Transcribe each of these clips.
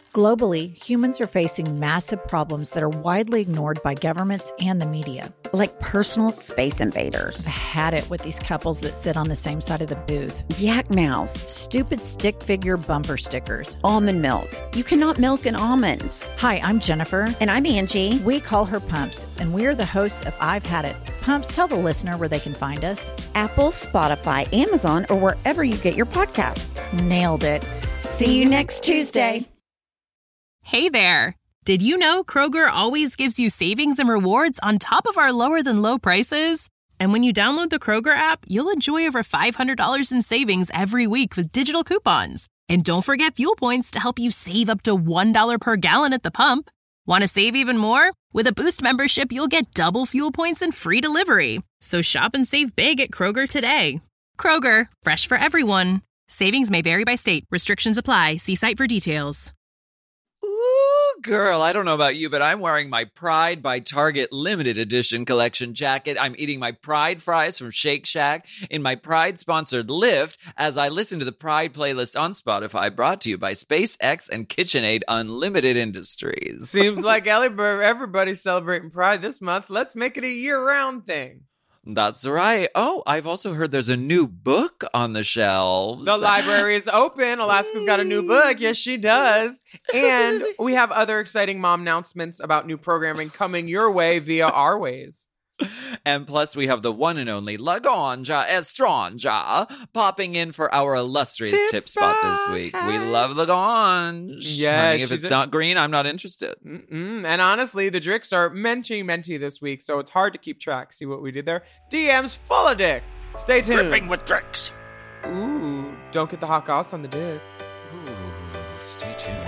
Globally, humans are facing massive problems that are widely ignored by governments and the media. Like personal space invaders. I've had it with these couples that sit on the same side of the booth. Yak mouths. Stupid stick figure bumper stickers. Almond milk. You cannot milk an almond. Hi, I'm Jennifer. And I'm Angie. We call her Pumps, and we're the hosts of I've Had It. Pumps, tell the listener where they can find us. Apple, Spotify, Amazon, or wherever you get your podcasts. Nailed it. See you next Tuesday. Hey there! Did you know Kroger always gives you savings and rewards on top of our lower-than-low prices? And when you download the Kroger app, you'll enjoy over $500 in savings every week with digital coupons. And don't forget fuel points to help you save up to $1 per gallon at the pump. Want to save even more? With a Boost membership, you'll get double fuel points and free delivery. So shop and save big at Kroger today. Kroger, fresh for everyone. Savings may vary by state. Restrictions apply. See site for details. Ooh, girl, I don't know about you, but I'm wearing my Pride by Target limited edition collection jacket. I'm eating my Pride fries from Shake Shack in my Pride-sponsored Lyft as I listen to the Pride playlist on Spotify, brought to you by SpaceX and KitchenAid Unlimited Industries. Seems like everybody's celebrating Pride this month. Let's make it a year-round thing. That's right. Oh, I've also heard there's a new book on the shelves. The library is open. Alaska's got a new book. Yes, she does. And we have other exciting mom announcements about new programming coming your way via our ways. And plus, we have the one and only Laganja Estranja popping in for our illustrious tip spot this week. We love Laganja. Yeah, honey, if it's not green, I'm not interested. And honestly, the drinks are menti this week, so it's hard to keep track. See what we did there? DM's full of dick. Stay tuned. Dripping with dicks. Ooh, don't get the hot goss on the dicks. Ooh, stay tuned.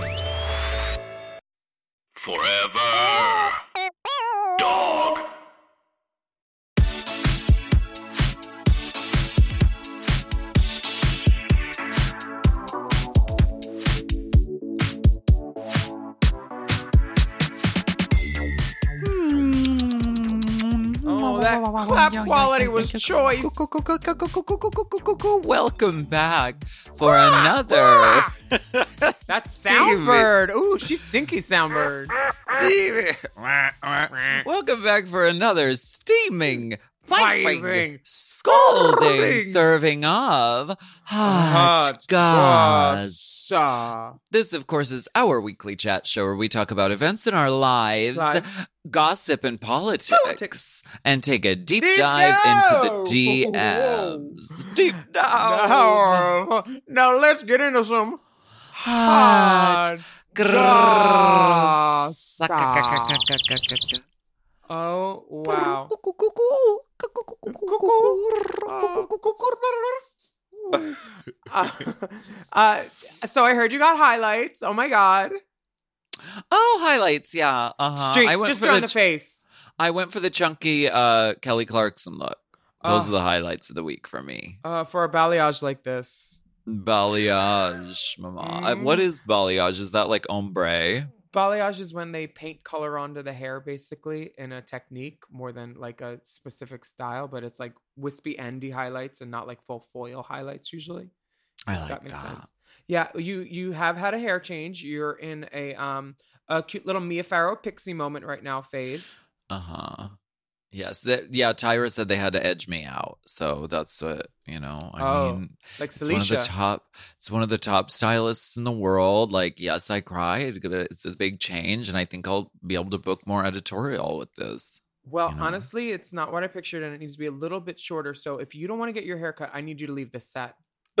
Forever. Dog. That clap quality was choice. Welcome back for another. That's Soundbird. Ooh, she's stinky Soundbird. Welcome back for another steaming, piping, Piping, scalding serving of hot goss. This, of course, is our weekly chat show where we talk about events in our lives, gossip and politics, and take a deep dive into the DMs. Deep dive. Now let's get into some hot goss. Oh, wow. So I heard you got highlights. Oh my God. Oh, highlights, yeah. Streaks, just on the face. I went for the chunky Kelly Clarkson look. Those are the highlights of the week for me. For a balayage like this. Balayage, mama. What is balayage? Is that like ombre? Balayage is when they paint color onto the hair, basically, in a technique more than like a specific style. But it's like wispy endy highlights and not like full foil highlights usually. I like that. Makes sense. Yeah, you have had a hair change. You're in a cute little Mia Farrow pixie moment right now phase. Yes. Tyra said they had to edge me out. So that's what, I mean. Like Celicia. It's one of the top stylists in the world. Like, yes, I cried. It's a big change. And I think I'll be able to book more editorial with this. Well, honestly, it's not what I pictured. And it needs to be a little bit shorter. So if you don't want to get your hair cut, I need you to leave the set.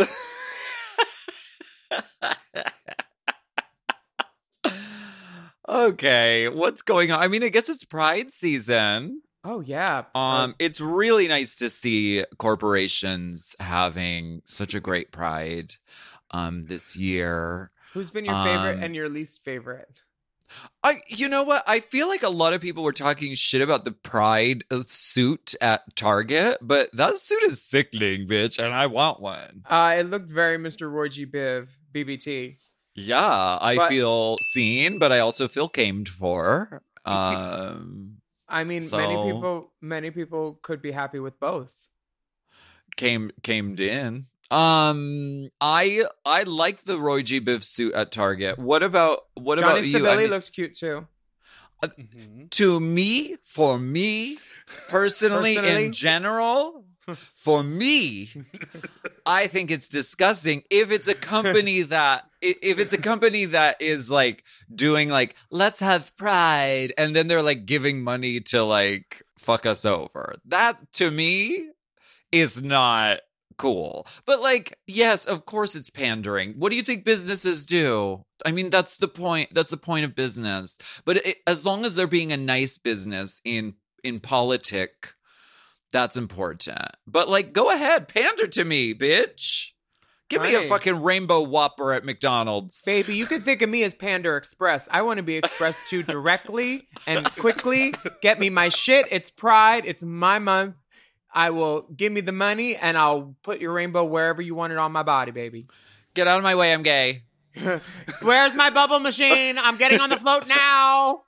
Okay. What's going on? I mean, I guess it's Pride season. Oh, yeah. It's really nice to see corporations having such a great Pride this year. Who's been your favorite and your least favorite? You know what? I feel like a lot of people were talking shit about the Pride suit at Target, but that suit is sickening, bitch, and I want one. It looked very Mr. Roy G. Biv, BBT. Yeah, I feel seen, but I also feel camed for. I mean, many people could be happy with both. Camed in. I like the Roy G. Biv suit at Target. What about Johnny you? Sibeli looks cute too. To me, for me, personally, in general, for me, I think it's disgusting. If it's a company that is like doing like, let's have pride, and then they're like giving money to like fuck us over, that to me is not cool. But like, yes, of course it's pandering. What do you think businesses do? I mean, that's the point. That's the point of business. But as long as they're being a nice business in politic, that's important. But like, go ahead, pander to me, bitch. Give me a fucking rainbow Whopper at McDonald's. Baby, you can think of me as Panda Express. I want to be expressed to directly and quickly. Get me my shit. It's Pride. It's my month. I will give me the money and I'll put your rainbow wherever you want it on my body, baby. Get out of my way, I'm gay. Where's my bubble machine? I'm getting on the float now.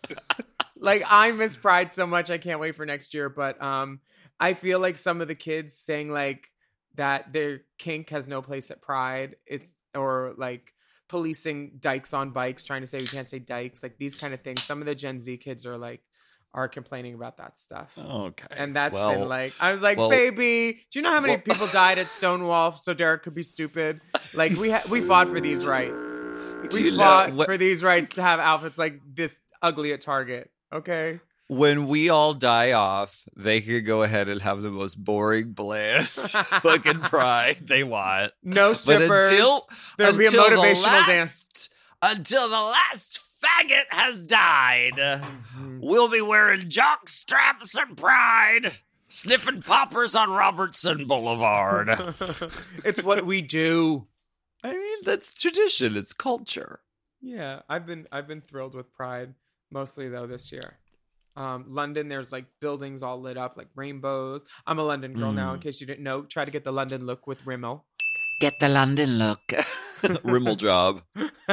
Like, I miss Pride so much. I can't wait for next year. But I feel like some of the kids saying like that their kink has no place at Pride. Or like policing dykes on bikes, trying to say we can't say dykes. Like these kind of things. Some of the Gen Z kids are complaining about that stuff. Okay. And that's been like, I was like, baby, do you know how many people died at Stonewall so Derek could be stupid? Like, we fought for these rights. We fought for these rights to have outfits like this ugly at Target. Okay? When we all die off, they could go ahead and have the most boring, bland fucking Pride they want. No strippers. There'll be a motivational dance. Until the last faggot has died. We'll be wearing jock straps and Pride, sniffing poppers on Robertson Boulevard. It's what we do. I mean, that's tradition. It's culture. Yeah, I've been thrilled with Pride, mostly though this year. London, there's like buildings all lit up like rainbows. I'm a London girl now, in case you didn't know. Try to get the London look with Rimmel. Get the London look. Rimmel job.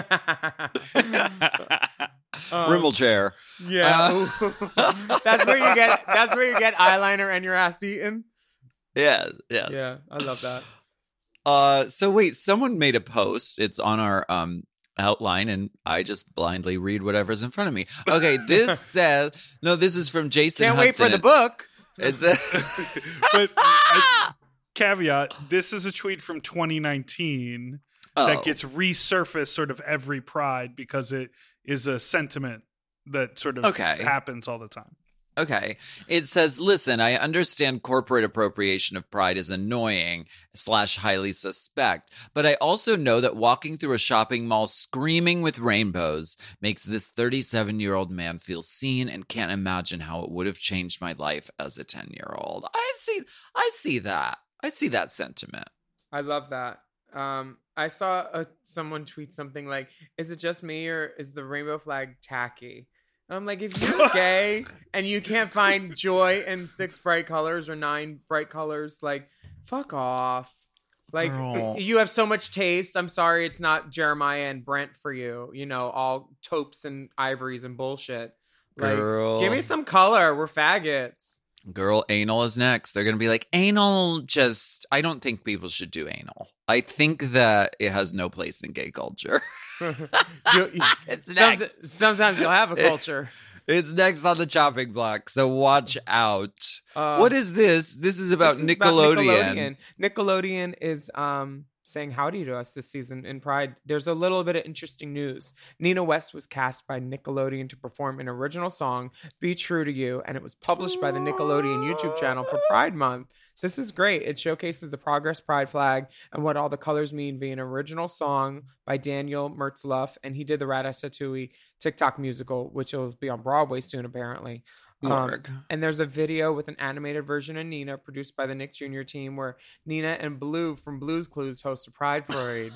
Rimmel chair. Yeah. That's where you get eyeliner and your ass eaten. Yeah. Yeah, I love that. So wait, someone made a post. It's on our outline, and I just blindly read whatever's in front of me. Okay, this says this is from Jason Can't Hudson. wait for the book. It's but caveat, this is a tweet from 2019 that gets resurfaced sort of every Pride because it is a sentiment that sort of happens all the time. Okay. It says, listen, I understand corporate appropriation of Pride is annoying / highly suspect, but I also know that walking through a shopping mall screaming with rainbows makes this 37-year-old man feel seen and can't imagine how it would have changed my life as a 10-year-old. I see that. I see that sentiment. I love that. I saw someone tweet something like, is it just me or is the rainbow flag tacky? And I'm like, if you're gay and you can't find joy in 6 bright colors or 9 bright colors, like, fuck off. Like, you have so much taste. I'm sorry it's not Jeremiah and Brent for you. You know, all taupes and ivories and bullshit. Like, give me some color. We're faggots. Girl, anal is next. They're going to be like, anal I don't think people should do anal. I think that it has no place in gay culture. It's next. Sometimes you'll have a culture. It's next on the chopping block, so watch out. What is this? This is about Nickelodeon. Nickelodeon is saying howdy to us this season in Pride. There's a little bit of interesting news. Nina West was cast by Nickelodeon to perform an original song, Be True to You, and it was published by the Nickelodeon YouTube channel for Pride Month. This is great. It showcases the Progress Pride flag and what all the colors mean via an original song by Daniel Mertzluff, and he did the Ratatouille TikTok musical, which will be on Broadway soon, apparently. And there's a video with an animated version of Nina produced by the Nick Jr. team where Nina and Blue from Blue's Clues host a Pride Parade.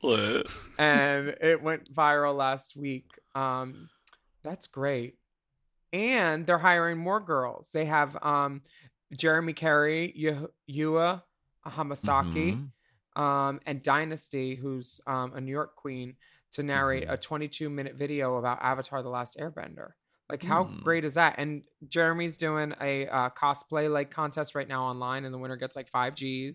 And it went viral last week. That's great. And they're hiring more girls. They have Jeremy Carey, Yua Hamasaki, and Dynasty, who's a New York queen, to narrate a 22-minute video about Avatar: The Last Airbender. Like, how great is that? And Jeremy's doing a cosplay like contest right now online, and the winner gets like 5 G's.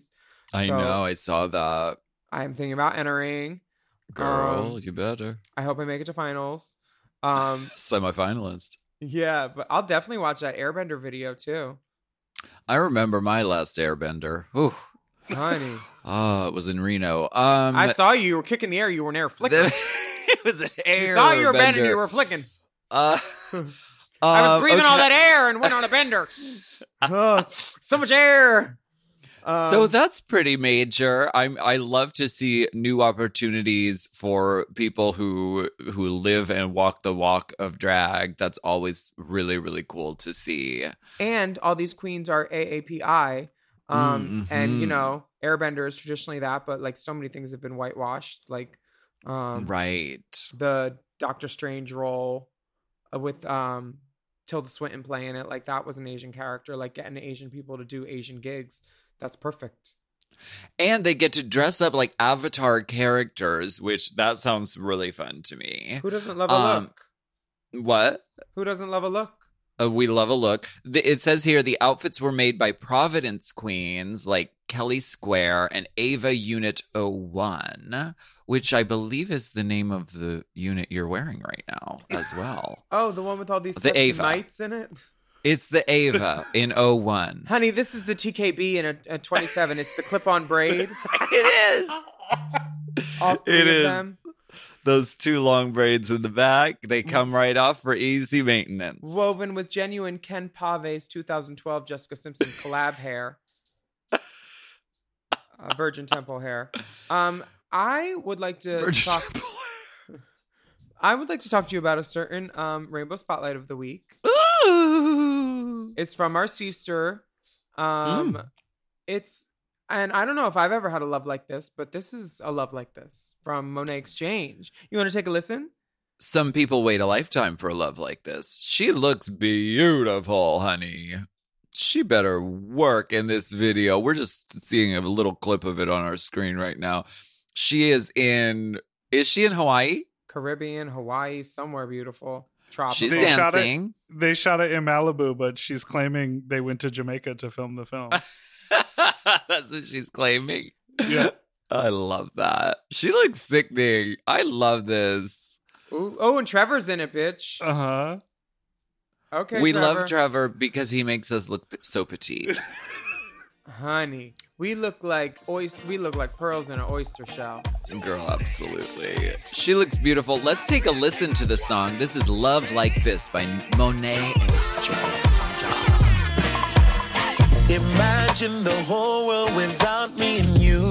I know. I saw that. I'm thinking about entering. Girl, you better. I hope I make it to finals. Semi-finalist. Yeah, but I'll definitely watch that Airbender video too. I remember my last Airbender. Ooh. Honey. Oh, it was in Reno. I saw you. You were kicking the air. You were in air flicking. It was an air. You thought you were bending. You were flicking. I was breathing all that air and went on a bender. So much air. So that's pretty major. I love to see new opportunities for people who live and walk the walk of drag. That's always really, really cool to see. And all these queens are AAPI. And, you know, Airbender is traditionally that, but like so many things have been whitewashed. Like, right. The Doctor Strange role with Tilda Swinton playing it. Like that was an Asian character, like getting Asian people to do Asian gigs. That's perfect. And they get to dress up like Avatar characters, which that sounds really fun to me. Who doesn't love a look? What? Who doesn't love a look? We love a look. It says here the outfits were made by Providence queens like Kelly Square and Ava Unit 01, which I believe is the name of the unit you're wearing right now as well. Oh, the one with all these knights in it? It's the Ava in 01. Honey, this is the TKB in a 27. It's the clip-on braid. It is. All three of them. Those two long braids in the back, they come right off for easy maintenance. Woven with genuine Ken Pave's 2012 Jessica Simpson collab hair. Virgin Temple hair. I would like to I would like to talk to you about a certain Rainbow Spotlight of the Week. Ooh. It's from our sister. It's, and I don't know if I've ever had a love like this, but this is a love like this from Monet Exchange. You want to take a listen? Some people wait a lifetime for a love like this. She looks beautiful, honey. She better work in this video. We're just seeing a little clip of it on our screen right now. She is she in Hawaii? Caribbean, Hawaii, somewhere beautiful. Tropical. She's dancing. They shot it in Malibu, but she's claiming they went to Jamaica to film the film. That's what she's claiming. Yeah. I love that. She looks sickening. I love this. Ooh, oh, and Trevor's in it, bitch. Uh-huh. Okay, we Trevor. love Trevor because he makes us look so petite. Honey, we look like pearls in an oyster shell. Girl, absolutely. She looks beautiful. Let's take a listen to the song. This is Love Like This by Monet Exchange. Imagine the whole world without me and you.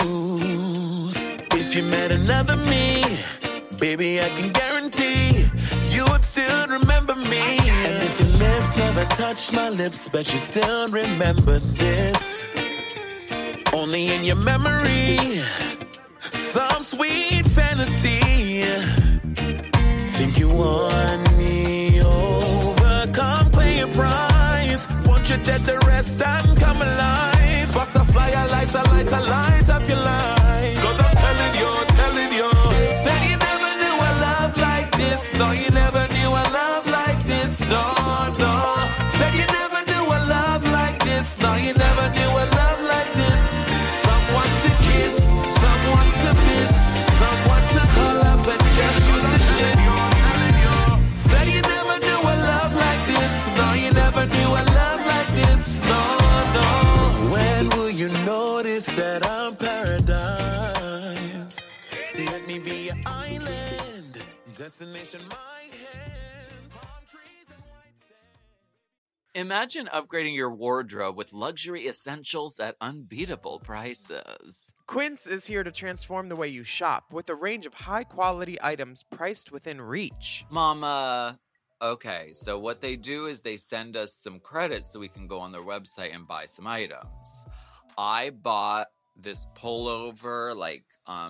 If you met another me, baby, I can guarantee you would still remember me. And if your lips never touch my lips, but you still remember this. Only in your memory, some sweet fantasy. Think you won me over, come claim your prize. Want you dead, the rest and come alive. Sparks a flyer, light up your life. Cause I'm telling you, said you never knew a love like this. No, you never knew a love like this. No. Said you never knew a love like this. No, you never knew a love like this. Someone to kiss, someone to miss, someone to call up and just shoot the shit. Said you never knew a love like this. No, you never knew a love like this. No. When will you notice that I'm paradise? Let me be your island, destination my hand, palm trees and white sand. Imagine upgrading your wardrobe with luxury essentials at unbeatable prices. Quince is here to transform the way you shop with a range of high-quality items priced within reach. Mama, okay, so what they do is they send us some credits so we can go on their website and buy some items. I bought this pullover,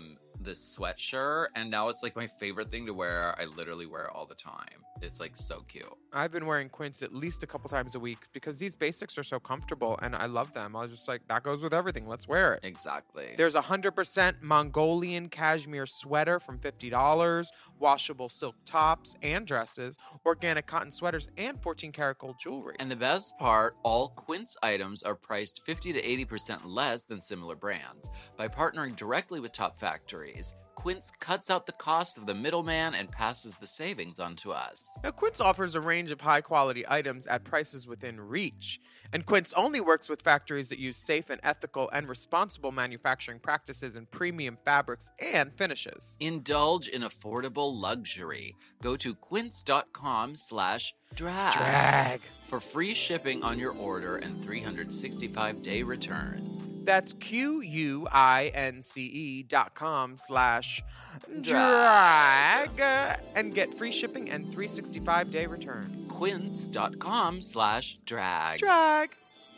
this sweatshirt, and now it's like my favorite thing to wear. I literally wear it all the time. It's like so cute. I've been wearing Quince at least a couple times a week because these basics are so comfortable and I love them. I was just like, that goes with everything. Let's wear it. Exactly. There's a 100% Mongolian cashmere sweater from $50, washable silk tops and dresses, organic cotton sweaters, and 14-karat gold jewelry. And the best part, all Quince items are priced 50 to 80% less than similar brands. By partnering directly with top factories, Quince cuts out the cost of the middleman and passes the savings on to us. Now, Quince offers a range of high-quality items at prices within reach. And Quince only works with factories that use safe and ethical and responsible manufacturing practices in premium fabrics and finishes. Indulge in affordable luxury. Go to quince.com/drag for free shipping on your order and 365-day returns. That's QUINCE.com/drag and get free shipping and 365-day returns. Quince.com/drag. Drag.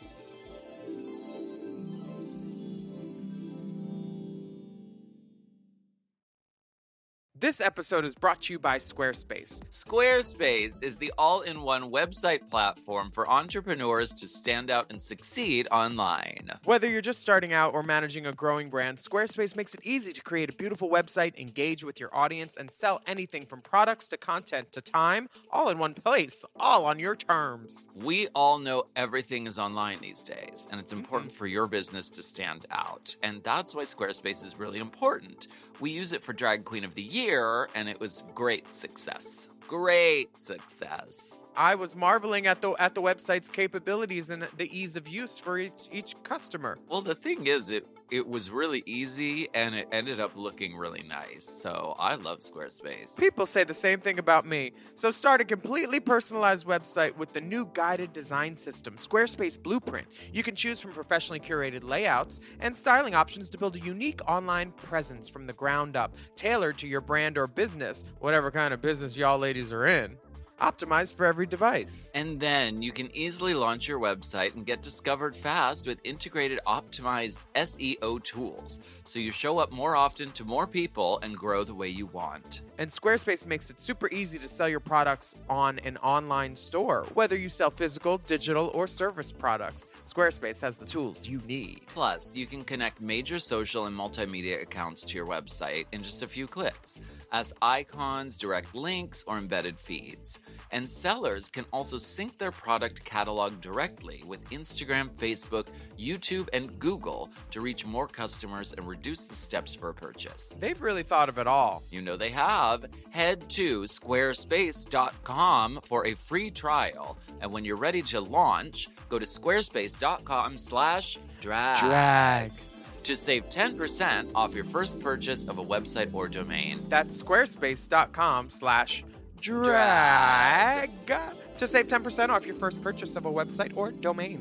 This episode is brought to you by Squarespace. Squarespace is the all-in-one website platform for entrepreneurs to stand out and succeed online. Whether you're just starting out or managing a growing brand, Squarespace makes it easy to create a beautiful website, engage with your audience, and sell anything from products to content to time, all in one place, all on your terms. We all know everything is online these days, and it's important for your business to stand out. And that's why Squarespace is really important. We use it for Drag Queen of the Year, and it was great success. Great success. I was marveling at the website's capabilities and the ease of use for each customer. Well, the thing is, it was really easy, and it ended up looking really nice. So I love Squarespace. People say the same thing about me. So start a completely personalized website with the new guided design system, Squarespace Blueprint. You can choose from professionally curated layouts and styling options to build a unique online presence from the ground up, tailored to your brand or business, whatever kind of business y'all ladies are in. Optimized for every device. And then you can easily launch your website and get discovered fast with integrated optimized SEO tools, so you show up more often to more people and grow the way you want. And Squarespace makes it super easy to sell your products on an online store, whether you sell physical, digital, or service products. Squarespace has the tools you need. Plus, you can connect major social and multimedia accounts to your website in just a few clicks, as icons, direct links, or embedded feeds. And sellers can also sync their product catalog directly with Instagram, Facebook, YouTube, and Google to reach more customers and reduce the steps for a purchase. They've really thought of it all. You know they have. Head to squarespace.com for a free trial. And when you're ready to launch, go to squarespace.com/drag. To save 10% off your first purchase of a website or domain. That's squarespace.com/drag to save 10% off your first purchase of a website or domain.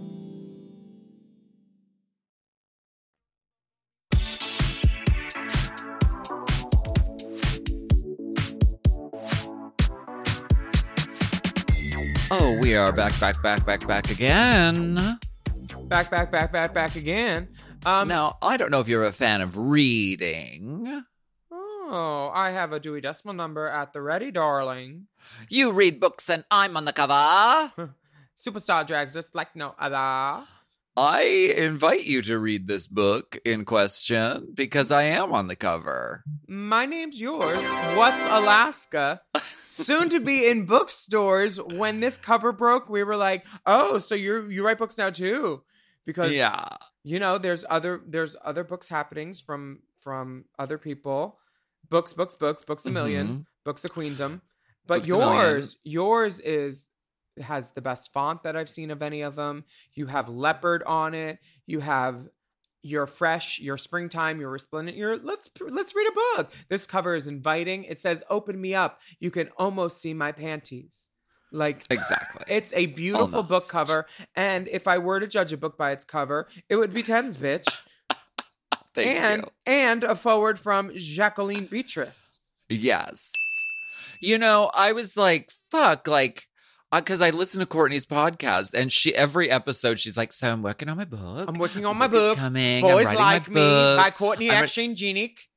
Oh, we are back again. Back again. Now, I don't know if you're a fan of reading. Oh, I have a Dewey Decimal Number at the ready, darling. You read books and I'm on the cover. Superstar drags just like no other. I invite you to read this book in question because I am on the cover. My name's yours. What's Alaska? Soon to be in bookstores. When this cover broke, we were like, oh, so you write books now too? Because you know, there's other books happenings from other people. Books a million, Books of Queendom. But yours has the best font that I've seen of any of them. You have leopard on it. You have your fresh, your springtime, your resplendent. Let's read a book. This cover is inviting. It says, "Open me up. You can almost see my panties." Like, exactly. It's a beautiful book cover. And if I were to judge a book by its cover, it would be 10s, bitch. Thank you. And a forward from Jacqueline Beatrice. Yes. You know, I was like, fuck, like, because I listen to Courtney's podcast, and every episode she's like, so I'm working on my book. I'm working on my book. Coming. Boys I'm Like my Me book. by Courtney Akshay-Jeanic.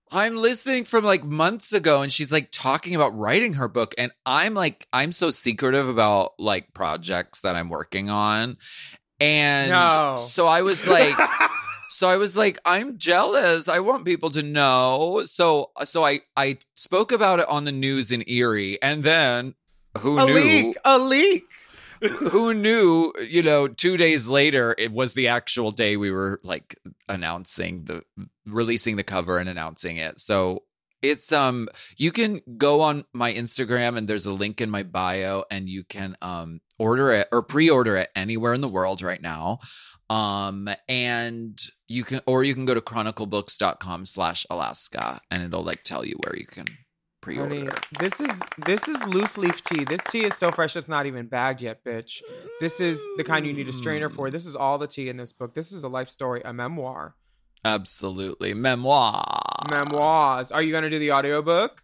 I'm listening from like months ago, and she's like talking about writing her book, and I'm so secretive about like projects that I'm working on, and so I was like, I'm jealous. I want people to know. So I spoke about it on the news in Erie, and then who knew? A leak. Who knew, 2 days later, it was the actual day we were like releasing the cover and announcing it. So it's, you can go on my Instagram and there's a link in my bio and you can, order it or pre-order it anywhere in the world right now. And you can go to chroniclebooks.com/Alaska and it'll like tell you where you can pre-order. Honey, this is loose leaf tea. This tea is so fresh it's not even bagged yet, bitch. This is the kind you need a strainer for. This is all the tea in this book. This is a life story, a memoir. Absolutely. Memoirs. Are you going to do the audiobook?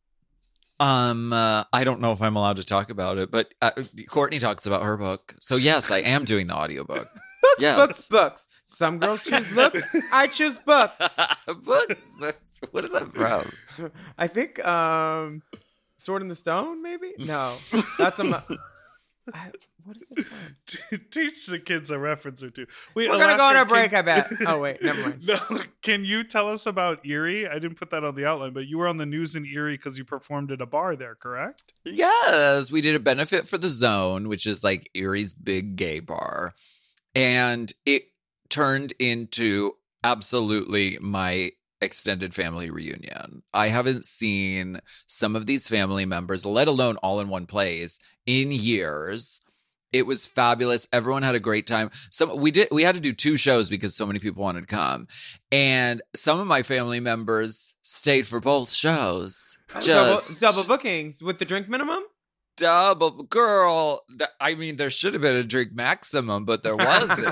I don't know if I'm allowed to talk about it, but Courtney talks about her book. So yes, I am doing the audiobook. Books. Some girls choose looks. I choose books. Books. What is that from? I think Sword in the Stone, maybe? No. That's what is it from? Teach the kids a reference or two. We're going to go on a break, I bet. Oh, wait. Never mind. No, can you tell us about Erie? I didn't put that on the outline, but you were on the news in Erie because you performed at a bar there, correct? Yes. We did a benefit for the Zone, which is like Erie's big gay bar. And it turned into absolutely my extended family reunion. I haven't seen some of these family members, let alone all in one place, in years. It was fabulous. Everyone had a great time. We had to do 2 shows because so many people wanted to come. And some of my family members stayed for both shows. Double bookings with the drink minimum? Double, girl. I mean, there should have been a drink maximum, but there wasn't.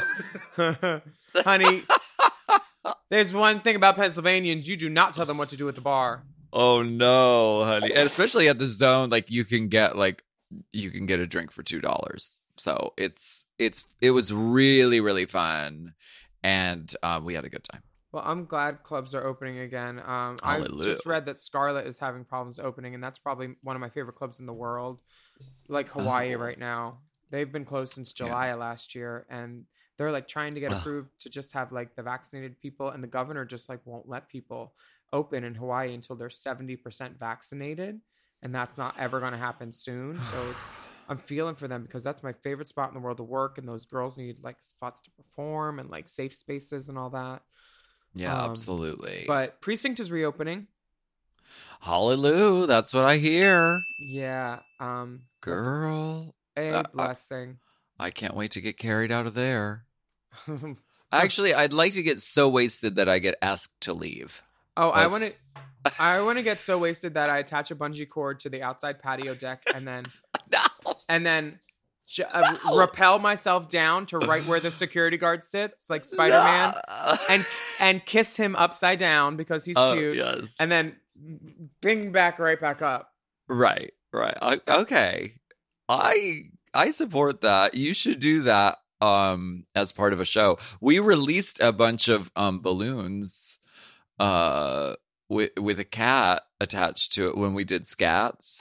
Honey, there's one thing about Pennsylvanians. You do not tell them what to do at the bar. Oh, no, honey. And especially at the Zone, like you can get a drink for $2. So it was really, really fun. And we had a good time. Well, I'm glad clubs are opening again. I just read that Scarlet is having problems opening, and that's probably one of my favorite clubs in the world, like Hawaii right now. They've been closed since July of last year, and they're like trying to get approved to just have like the vaccinated people, and the governor just like won't let people open in Hawaii until they're 70% vaccinated, and that's not ever going to happen soon. So I'm feeling for them because that's my favorite spot in the world to work, and those girls need like spots to perform and like safe spaces and all that. Yeah, absolutely. But Precinct is reopening. Hallelujah. That's what I hear. Yeah. Girl. A blessing. I can't wait to get carried out of there. Actually, I'd like to get so wasted that I get asked to leave. Oh, I want to get so wasted that I attach a bungee cord to the outside patio deck and then rappel myself down to right where the security guard sits, like Spider-Man, and kiss him upside down because he's cute. Yes. And then bing right back up. Right. Okay. I support that. You should do that as part of a show. We released a bunch of balloons with a cat attached to it when we did Scats.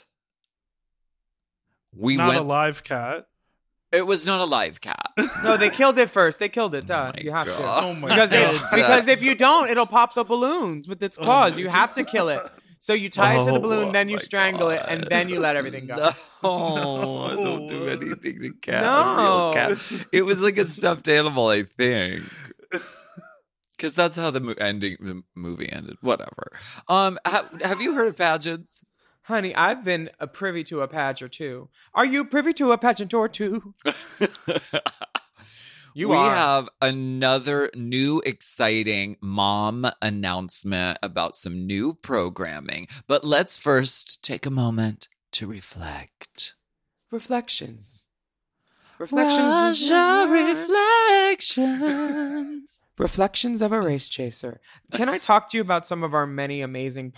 Not a live cat. It was not a live cat. No, they killed it first. They killed it. Duh. You have to. Oh my God. Because if you don't, it'll pop the balloons with its claws. You have to kill it. So you tie it to the balloon, then you strangle it, and then you let everything go. No, don't do anything to cat. No. Cat. It was like a stuffed animal, I think. Because that's how the movie ended. Whatever. Have you heard of pageants? Honey, I've been privy to a pageant or two. Are you privy to a pageant or two? We have another new exciting mom announcement about some new programming. But let's first take a moment to reflect. Reflections. Reflections of a race chaser. Can I talk to you about some of our many amazing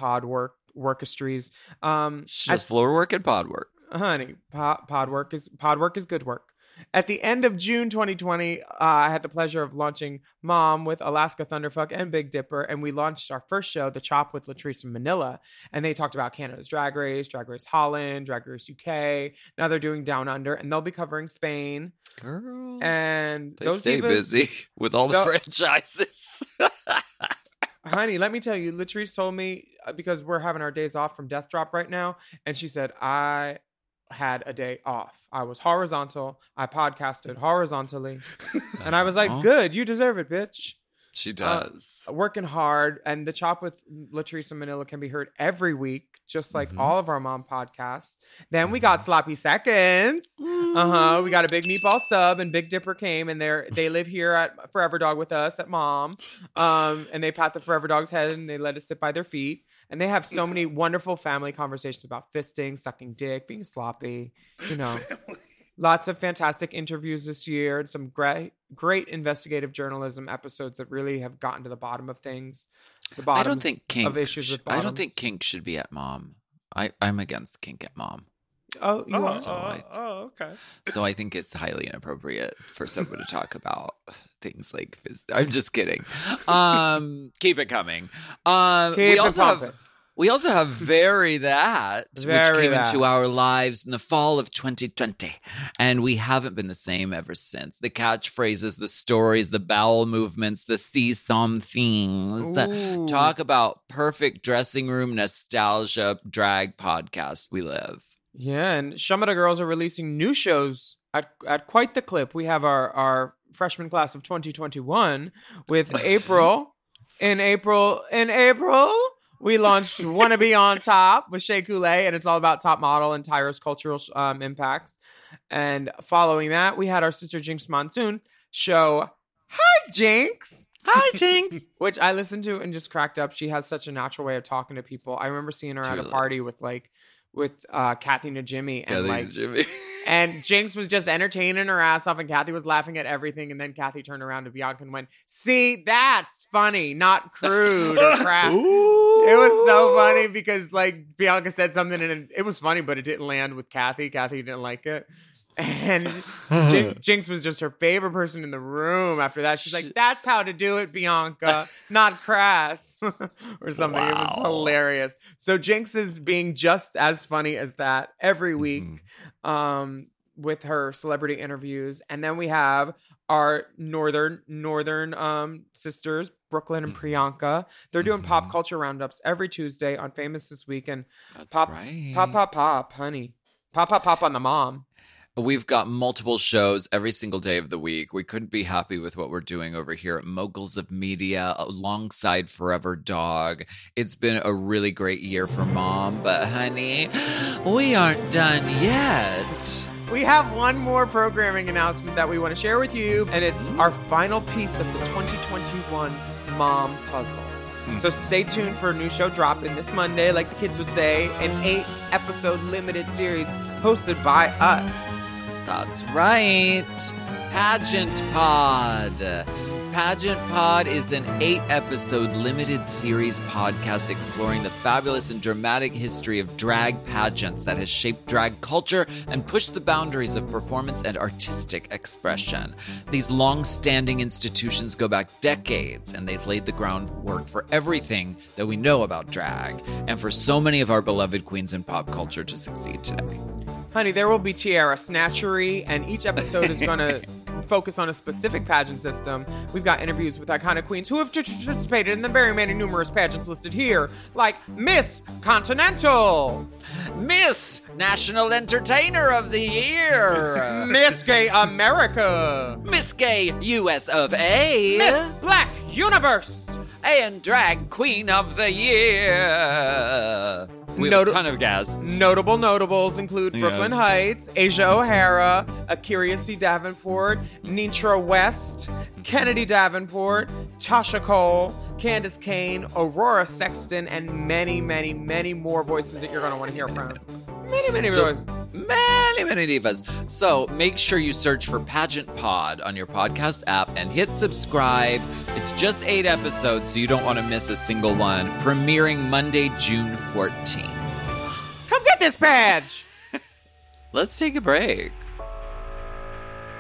workistries? Just floor work and pod work. Honey, pod work is good work. At the end of June 2020, I had the pleasure of launching Mom with Alaska Thunderfuck and Big Dipper, and we launched our first show, The Chop with Latrice in Manila, and they talked about Canada's Drag Race Holland, Drag Race UK. Now they're doing Down Under, and they'll be covering Spain. Girl, and they stay busy with all the franchises. Honey, let me tell you, Latrice told me, because we're having our days off from Death Drop right now, and she said, I had a day off. I was horizontal. I podcasted horizontally. And I was like, good, you deserve it, bitch. She does. Working hard. And The Chop with Latrice in Manila can be heard every week, just like all of our mom podcasts. Then we got Sloppy Seconds. We got a big meatball sub, and Big Dipper came, and they live here at Forever Dog with us at Mom. And they pat the Forever Dog's head, and they let us sit by their feet. And they have so many wonderful family conversations about fisting, sucking dick, being sloppy, you know. Lots of fantastic interviews this year, and some great investigative journalism episodes that really have gotten to the bottom of things. I don't think kink of issues with bottoms. I don't think kink should be at Mom. I'm against kink at Mom. Oh, you are? Okay. So I think it's highly inappropriate for someone to talk about things like fist. I'm just kidding. Keep it coming. We also have Very That, which came into our lives in the fall of 2020. And we haven't been the same ever since. The catchphrases, the stories, the bowel movements, the see some things. Talk about perfect dressing room nostalgia drag podcast we live. Yeah, and Shamada Girls are releasing new shows at quite the clip. We have our freshman class of 2021 with April. In April, we launched Wanna Be on Top with Shea Coulee, and it's all about top model and Tyra's cultural impacts. And following that, we had our sister Jinx Monsoon show Hi Jinx! Hi Jinx! Which I listened to and just cracked up. She has such a natural way of talking to people. I remember seeing her at a party with Kathy Najimy. And Jinx was just entertaining her ass off, and Kathy was laughing at everything. And then Kathy turned around to Bianca and went, "See, that's funny, not crude or crap." It was so funny because Bianca said something and it was funny, but it didn't land with Kathy. Kathy didn't like it. And Jinx was just her favorite person in the room after that. She's like, "That's how to do it, Bianca, not crass," or something. Wow. It was hilarious. So Jinx is being just as funny as that every week with her celebrity interviews. And then we have our northern sisters, Brooklyn and Priyanka. They're doing pop culture roundups every Tuesday on Famous This Week. And pop, honey. Pop on the Mom. We've got multiple shows every single day of the week. We couldn't be happy with what we're doing over here at Moguls of Media alongside Forever Dog. It's been a really great year for Mom, but honey, we aren't done yet. We have one more programming announcement that we want to share with you, and it's our final piece of the 2021 Mom Puzzle. So stay tuned for a new show dropping this Monday, like the kids would say, an 8-episode limited series hosted by us. That's right. Pageant Pod. Pageant Pod is an 8-episode limited series podcast exploring the fabulous and dramatic history of drag pageants that has shaped drag culture and pushed the boundaries of performance and artistic expression. These long-standing institutions go back decades, and they've laid the groundwork for everything that we know about drag, and for so many of our beloved queens in pop culture to succeed today. Honey, there will be tiara snatchery, and each episode is going to focus on a specific pageant system. We've got interviews with iconic queens who have participated in the very many numerous pageants listed here, like Miss Continental, Miss National Entertainer of the Year, Miss Gay America, Miss Gay US of A, Miss Black Universe, and Drag Queen of the Year. We have a ton of guests. Notable notables include Brooklyn Heights, Asia O'Hara, Akira C. Davenport, Nitra West, Kennedy Davenport, Tasha Cole, Candace Kane, Aurora Sexton, and many, many, many more voices that you're going to want to hear from. Many divas. So make sure you search for Pageant Pod on your podcast app and hit subscribe. It's just 8 episodes, so you don't want to miss a single one. Premiering Monday, June 14th. Come get this badge! Let's take a break.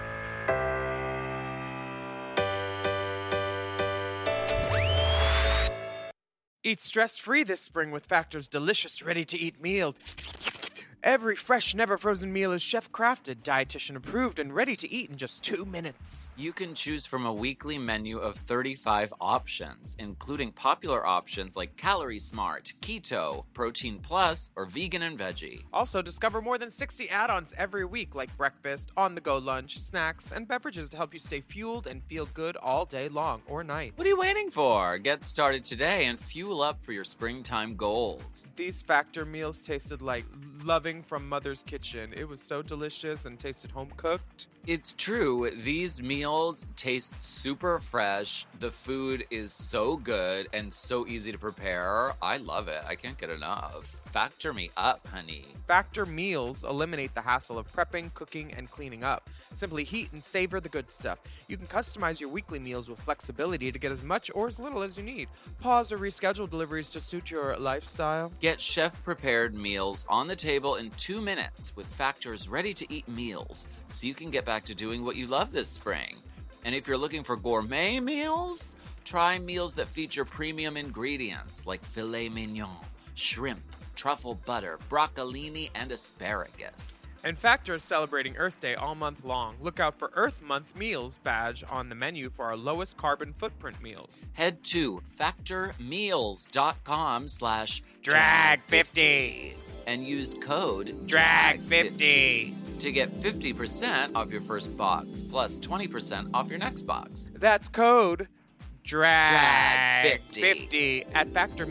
Eat stress-free this spring with Factor's delicious, ready-to-eat meals. Every fresh, never-frozen meal is chef-crafted, dietitian-approved, and ready to eat in just 2 minutes. You can choose from a weekly menu of 35 options, including popular options like Calorie Smart, Keto, Protein Plus, or Vegan and Veggie. Also, discover more than 60 add-ons every week, like breakfast, on-the-go lunch, snacks, and beverages to help you stay fueled and feel good all day long or night. What are you waiting for? Get started today and fuel up for your springtime goals. These Factor meals tasted like loving from Mother's kitchen. It was so delicious and tasted home-cooked. It's true. These meals taste super fresh. The food is so good and so easy to prepare. I love it. I can't get enough. Factor me up, honey. Factor meals eliminate the hassle of prepping, cooking, and cleaning up. Simply heat and savor the good stuff. You can customize your weekly meals with flexibility to get as much or as little as you need. Pause or reschedule deliveries to suit your lifestyle. Get chef-prepared meals on the table in 2 minutes with Factor's ready-to-eat meals, so you can get back to doing what you love this spring. And if you're looking for gourmet meals, try meals that feature premium ingredients like filet mignon, shrimp, truffle butter, broccolini, and asparagus. And Factor is celebrating Earth Day all month long. Look out for Earth Month Meals badge on the menu for our lowest carbon footprint meals. Head to factormeals.com/drag50 and use code DRAG50 to get 50% off your first box, plus 20% off your next box. That's code DRAG50 at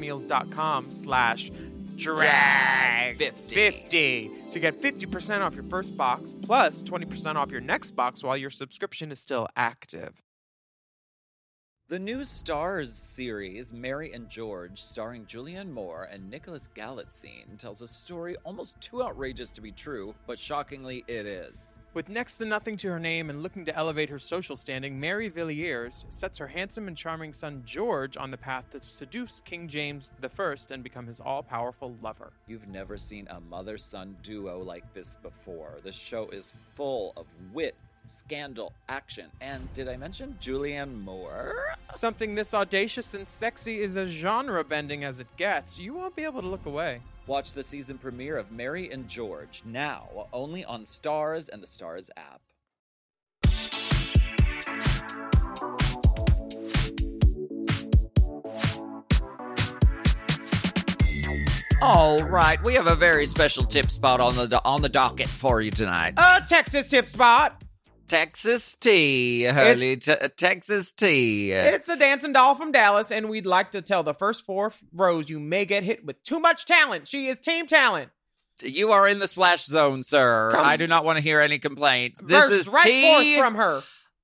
factormeals.com/drag50 to get 50% off your first box, plus 20% off your next box while your subscription is still active. The new Stars series, Mary and George, starring Julianne Moore and Nicholas Galitzine, tells a story almost too outrageous to be true, but shockingly it is. With next to nothing to her name and looking to elevate her social standing, Mary Villiers sets her handsome and charming son George on the path to seduce King James I and become his all-powerful lover. You've never seen a mother-son duo like this before. The show is full of wit, scandal, action, and did I mention Julianne Moore? Something this audacious and sexy is as genre-bending as it gets. You won't be able to look away. Watch the season premiere of Mary and George now, only on Stars and the Stars app. All right, we have a very special tip spot on the docket for you tonight. Texas tip spot. Texas tea, Hurley. Texas tea. It's a dancing doll from Dallas, and we'd like to tell the first 4 rows you may get hit with too much talent. She is team talent. You are in the splash zone, sir. I do not want to hear any complaints. This is right tea forth from her.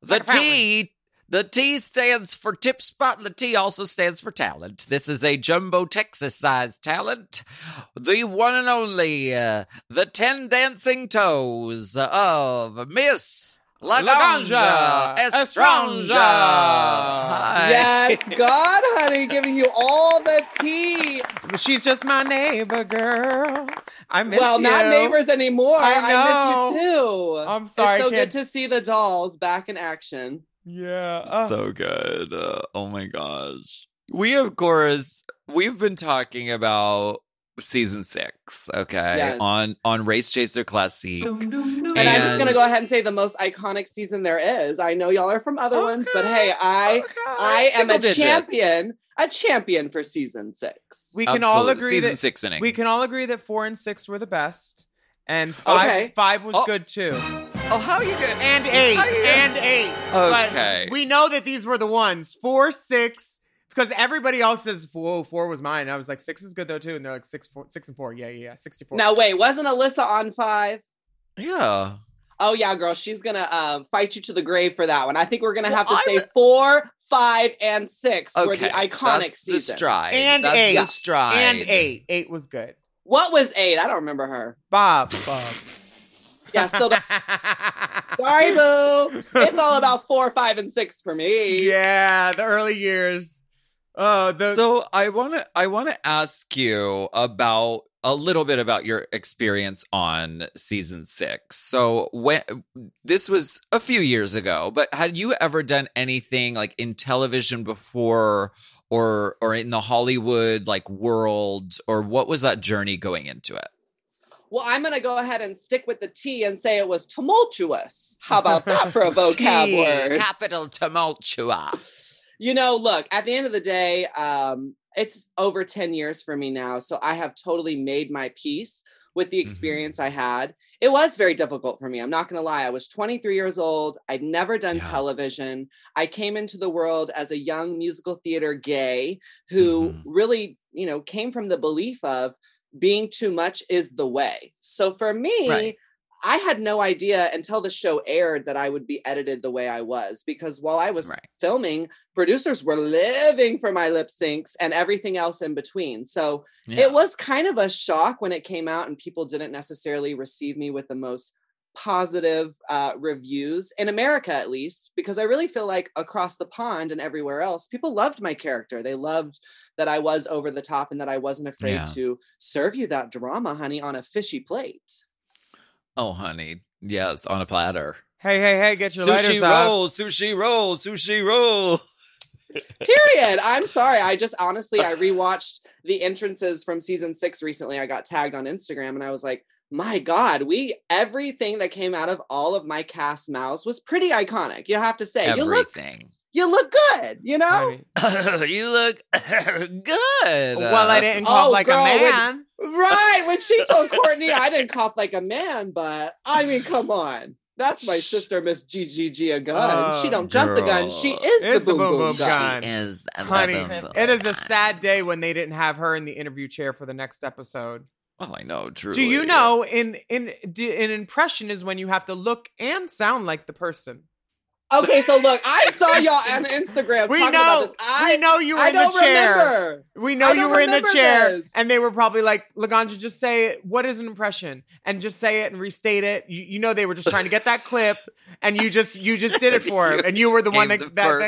The T stands for tip spot, and the T also stands for talent. This is a jumbo Texas-sized talent. The one and only, the 10 dancing toes of Miss Laganja Estranja. Hi. Yes, God, honey, giving you all the tea. She's just my neighbor, girl. I miss you. Well, not neighbors anymore. I miss you too. I'm sorry, It's so good to see the dolls back in action. Yeah. So good. Oh my gosh. We've been talking about season 6, okay? Yes. On Race Chaser Classique. And I'm just going to go ahead and say the most iconic season there is. I know y'all are from other ones, but hey, I am a champion for season 6. We can all agree season 6 inning. We can all agree that 4 and 6 were the best. And 5 was good too. Oh, how are you good? And 8. Okay. But we know that these were the ones. 4, 6. Because everybody else says, whoa, 4 was mine. I was like, 6 is good though too. And they're like 6 and 4. Yeah, 64. Now wait, wasn't Alyssa on 5? Yeah. Oh yeah, girl. She's gonna fight you to the grave for that one. I think we're gonna have to say 4, 5, and 6 for the iconic season. The stride. And that's 8. The stride. And 8. 8 was good. What was 8? I don't remember her. Bob. Yeah, still don't. Sorry, boo. It's all about 4, 5, and 6 for me. Yeah, the early years. So I want to ask you about a little bit about your experience on season 6. So this was a few years ago, but had you ever done anything like in television before or in the Hollywood like world, or what was that journey going into it? Well, I'm going to go ahead and stick with the T and say it was tumultuous. How about that for a vocab word? Capital tumultuous. Look, at the end of the day, it's over 10 years for me now. So I have totally made my peace with the experience I had. It was very difficult for me. I'm not going to lie. I was 23 years old. I'd never done television. I came into the world as a young musical theater gay who really, came from the belief of being too much is the way. So for me, I had no idea until the show aired that I would be edited the way I was, because while I was filming, producers were living for my lip syncs and everything else in between. So it was kind of a shock when it came out and people didn't necessarily receive me with the most positive reviews in America, at least, because I really feel like across the pond and everywhere else, people loved my character. They loved that I was over the top and that I wasn't afraid to serve you that drama, honey, on a fishy plate. Oh, honey. Yes, on a platter. Hey, get your lighters out. Sushi roll. Period. I'm sorry. I rewatched the entrances from season 6 recently. I got tagged on Instagram and I was like, my God, everything that came out of all of my cast mouths was pretty iconic. You have to say, everything. You look good, You look good. Well, I didn't cough like a man. When she told Courtney I didn't cough like a man, but I mean, come on. That's my sister, Miss GGG Gun. She don't jump the gun. She is the boom boom gun. She is the honey, boom boom it is a sad day when they didn't have her in the interview chair for the next episode. Well, I know, truly. Do you know, an impression is when you have to look and sound like the person. Okay, so look, I saw y'all on Instagram talking about this. We know you were in the chair. Remember. We know you were in the chair. And they were probably like, Laganja, just say it. What is an impression? And just say it and restate it. You know they were just trying to get that clip, and you just did it for him. And you were the one that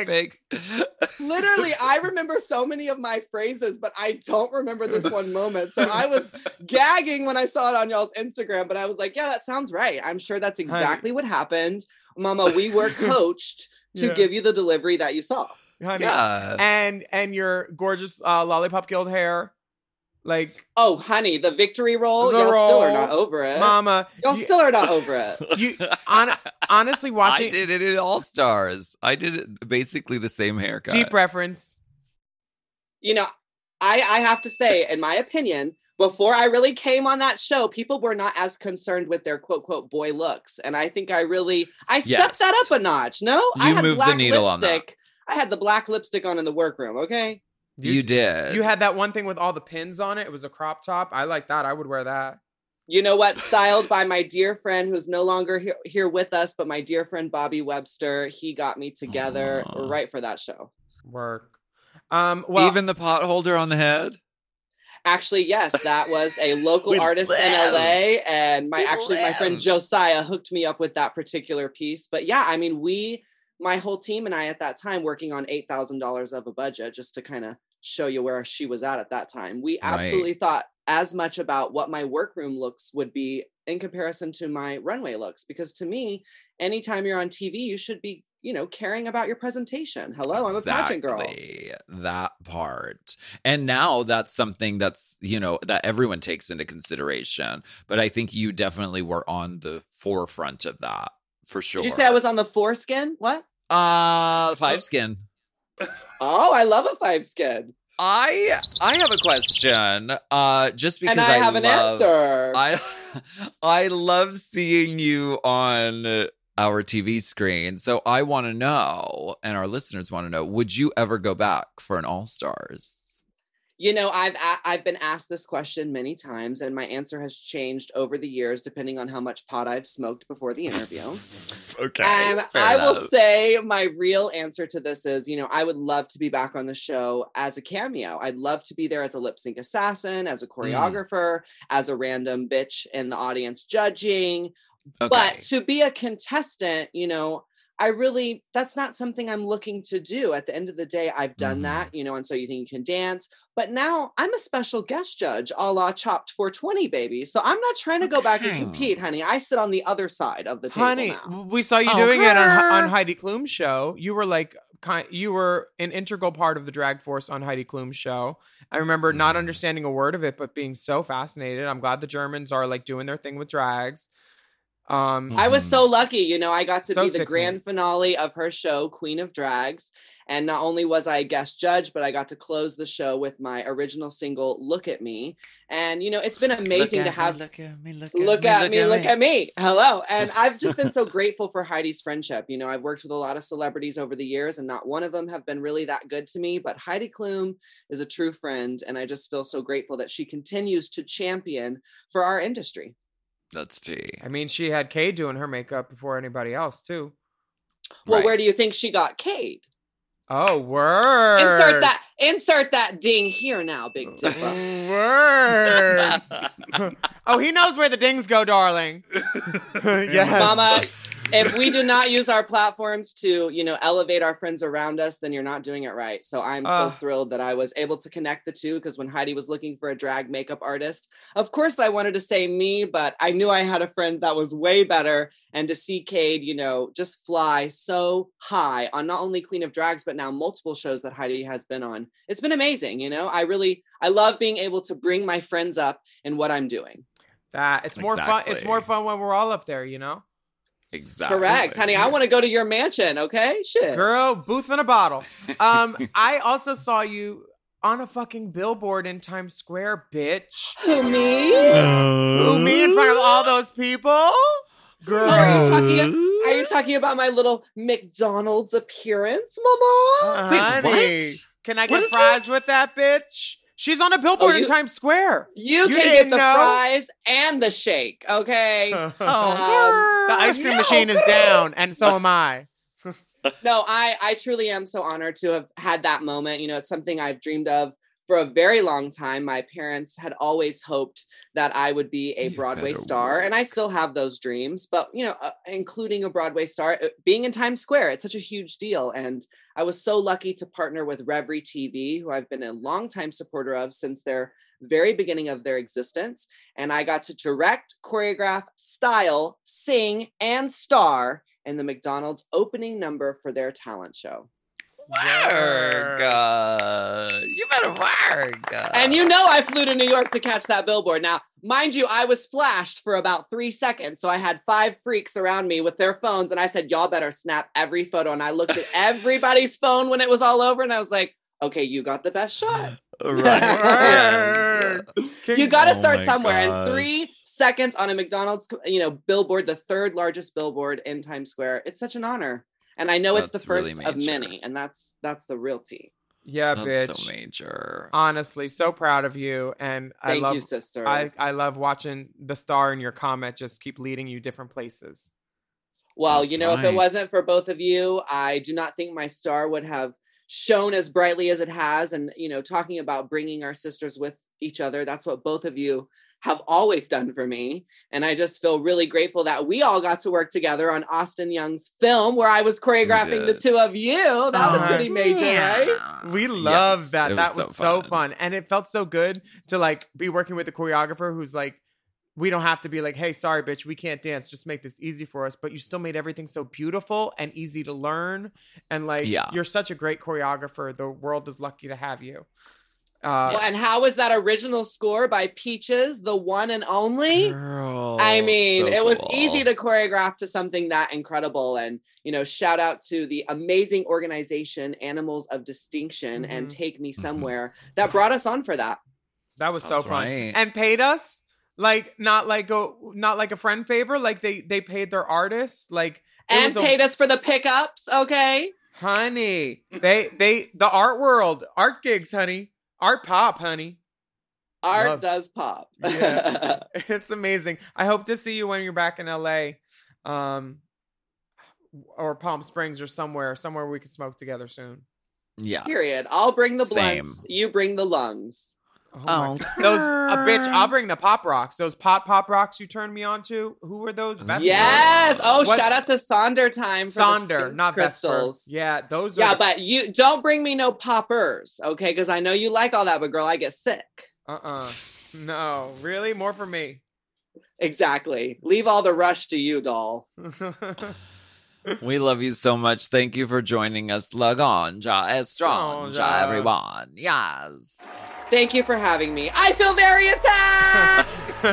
Literally, I remember so many of my phrases, but I don't remember this one moment. So I was gagging when I saw it on y'all's Instagram, but I was like, yeah, that sounds right. I'm sure that's exactly what happened. Mama, we were coached to give you the delivery that you saw. Honey. Yeah. And your gorgeous Lollipop Guild hair. Like, oh, honey, the victory roll. Y'all still are not over it. Mama. Y'all still are not over it. You honestly watching. I did it in All Stars. I did it basically the same haircut. Deep reference. I have to say, in my opinion, before I really came on that show, people were not as concerned with their quote, quote, boy looks. And I think I stepped that up a notch. No? I had moved the needle on that. I had the black lipstick on in the workroom, okay? You did. You had that one thing with all the pins on it. It was a crop top. I like that. I would wear that. You know what? Styled by my dear friend who's no longer here with us, but my dear friend Bobby Webster. He got me together right for that show. Work. Well, even the pot holder on the head? Actually, yes, that was a local artist in LA, and my friend Josiah hooked me up with that particular piece. But yeah, I mean, my whole team and I at that time working on $8,000 of a budget, just to kind of show you where she was at that time. We absolutely thought as much about what my workroom looks would be in comparison to my runway looks, because to me, anytime you're on TV, you should be caring about your presentation. Hello, I'm a pageant girl. That part. And now that's something that's, that everyone takes into consideration. But I think you definitely were on the forefront of that, for sure. Did you say I was on the foreskin? What? 5-skin. Oh, I love a 5-skin. I have a question. Just because and I have an answer. I love seeing you on our TV screen. So I want to know, and our listeners want to know, would you ever go back for an All Stars? I've been asked this question many times, and my answer has changed over the years depending on how much pot I've smoked before the interview. Okay. And I will say my real answer to this is, I would love to be back on the show as a cameo. I'd love to be there as a lip sync assassin, as a choreographer, as a random bitch in the audience judging. Okay. But to be a contestant, that's not something I'm looking to do. At the end of the day, I've done that, and so you think you can dance, But now I'm a special guest judge, a la Chopped 420, baby. So I'm not trying to go back and compete, honey. I sit on the other side of the table now. We saw you doing it on Heidi Klum's show. You were like, you were an integral part of the drag force on Heidi Klum's show. I remember not understanding a word of it, but being so fascinated. I'm glad the Germans are like doing their thing with drags. I was so lucky, you know, I got to be the grand finale of her show, Queen of Drags. And not only was I a guest judge, but I got to close the show with my original single, Look at Me. And, you know, it's been amazing to have... Look at me. Hello. And I've just been so grateful for Heidi's friendship. You know, I've worked with a lot of celebrities over the years and not one of them have been really that good to me. But Heidi Klum is a true friend. And I just feel so grateful that she continues to champion for our industry. That's tea. I mean, she had Cade doing her makeup before anybody else, too. Well, where do you think she got Cade? Oh, word. Insert that ding here now, Big Dipper. Word. Oh, he knows where the dings go, darling. Yes. Mama, if we do not use our platforms to, you know, elevate our friends around us, then you're not doing it right. So I'm so thrilled that I was able to connect the two, because when Heidi was looking for a drag makeup artist, of course I wanted to say me, but I knew I had a friend that was way better. And to see Cade, you know, just fly so high on not only Queen of Drags, but now multiple shows that Heidi has been on. It's been amazing. You know, I love being able to bring my friends up in what I'm doing. It's more fun. It's more fun when we're all up there, you know? Exactly. Correct, honey. I want to go to your mansion, okay? Shit. Girl, booth in a bottle. I also saw you on a fucking billboard in Times Square, bitch. Who, me? Who, me in front of all those people? Girl. Are you talking about my little McDonald's appearance, mama? Honey, what? Can I get fries with that bitch? She's on a billboard in Times Square. You can get the fries and the shake, okay? The ice cream machine is down, and so am I. No, I truly am so honored to have had that moment. You know, it's something I've dreamed of for a very long time. My parents had always hoped that I would be a Broadway star, and I still have those dreams, but, you know, including a Broadway star, being in Times Square, it's such a huge deal. And I was so lucky to partner with Reverie TV, who I've been a longtime supporter of since their very beginning of their existence. And I got to direct, choreograph, style, sing, and star in the McDonald's opening number for their talent show. Work. You better work. And you know I flew to New York to catch that billboard. Now, mind you, I was flashed for about 3 seconds. So I had 5 freaks around me with their phones. And I said, y'all better snap every photo. And I looked at everybody's phone when it was all over. And I was like, okay, you got the best shot. Right. You got to start somewhere. And 3 seconds on a McDonald's, you know, billboard, the 3rd largest billboard in Times Square. It's such an honor. And I know it's the first really of many, and that's the real tea. Yeah, that's bitch. So major. Honestly, so proud of you, and Thank you, sisters. I love watching the star in your comment just keep leading you different places. Well, that's, you know, if it wasn't for both of you, I do not think my star would have shone as brightly as it has. And, you know, talking about bringing our sisters with each other, that's what both of you have always done for me. And I just feel really grateful that we all got to work together on Austin Young's film, where I was choreographing the two of you. That was pretty major, right? We loved that. That was so fun. And it felt so good to like be working with a choreographer who's like, we don't have to be like, hey, sorry, bitch, we can't dance. Just make this easy for us. But you still made everything so beautiful and easy to learn. And like, you're such a great choreographer. The world is lucky to have you. Well, and how was that original score by Peaches, the one and only? Girl, I mean, so it was cool. easy to choreograph to something that incredible. And, you know, shout out to the amazing organization, Animals of Distinction, and Take Me Somewhere that brought us on for that. That was so fun. And paid us like not like a friend favor, like they paid their artists, like and paid us for the pickups, okay? Honey, the art world, art gigs, honey. Art pop, honey. Art does pop. Yeah. It's amazing. I hope to see you when you're back in LA, or Palm Springs or somewhere we can smoke together soon. Yeah. Period. I'll bring the blunts. You bring the lungs. Oh, those bitch! I'll bring the pop rocks. Those pop rocks you turned me on to. Who were those? Vesper? Yes. Oh, shout out to Sonder time. For Sonder, not crystals. Vesper. Yeah, those. Yeah, but you don't bring me no poppers, okay? Because I know you like all that, but girl, I get sick. No, really, more for me. Exactly. Leave all the rush to you, doll. We love you so much. Thank you for joining us. Laganja Estronja, everyone. Yes. Thank you for having me. I feel very attacked!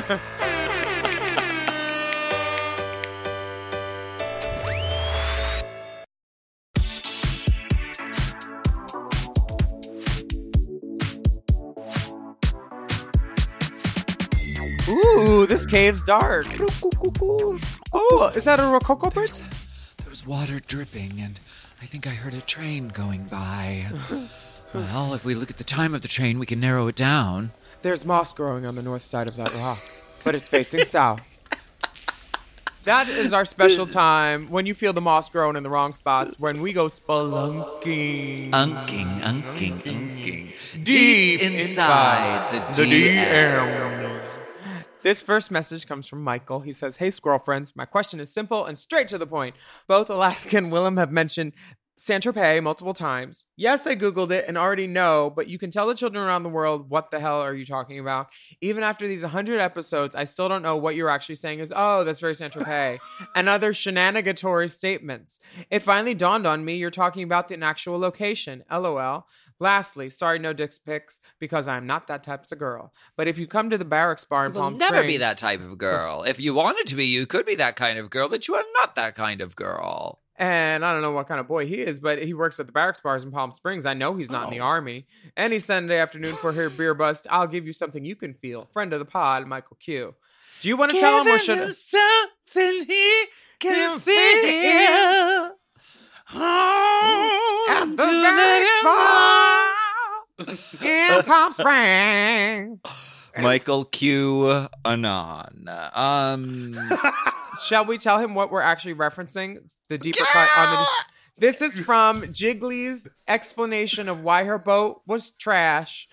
Ooh, this cave's dark. Oh, is that a Rococo purse? There was water dripping, and I think I heard a train going by. Well, if we look at the time of the train, we can narrow it down. There's moss growing on the north side of that rock, but it's facing south. That is our special time when you feel the moss growing in the wrong spots, when we go spelunking. Unking. Deep inside the DM. This first message comes from Michael. He says, "Hey, squirrel friends. My question is simple and straight to the point. Both Alaska and Willem have mentioned Saint-Tropez multiple times. Yes, I Googled it and already know, but you can tell the children around the world, what the hell are you talking about? Even after these 100 episodes, I still don't know what you're actually saying is, oh, that's very Saint-Tropez, and other shenanigatory statements. It finally dawned on me you're talking about an actual location. LOL. Lastly, sorry, no dick pics, because I'm not that type of girl. But if you come to the Barracks Bar in Palm Springs... You'll never be that type of girl. If you wanted to be, you could be that kind of girl, but you are not that kind of girl. And I don't know what kind of boy he is, but he works at the Barracks Bars in Palm Springs. I know he's not in the Army. Any Sunday afternoon for her beer bust, I'll give you something you can feel. Friend of the pod, Michael Q. Do you want to tell him or should I... something he can feel. At the Barracks Bar in Palm Springs. Michael Q. Anon. Shall we tell him what we're actually referencing? The deeper cut on the... This is from Jiggly's explanation of why her boat was trash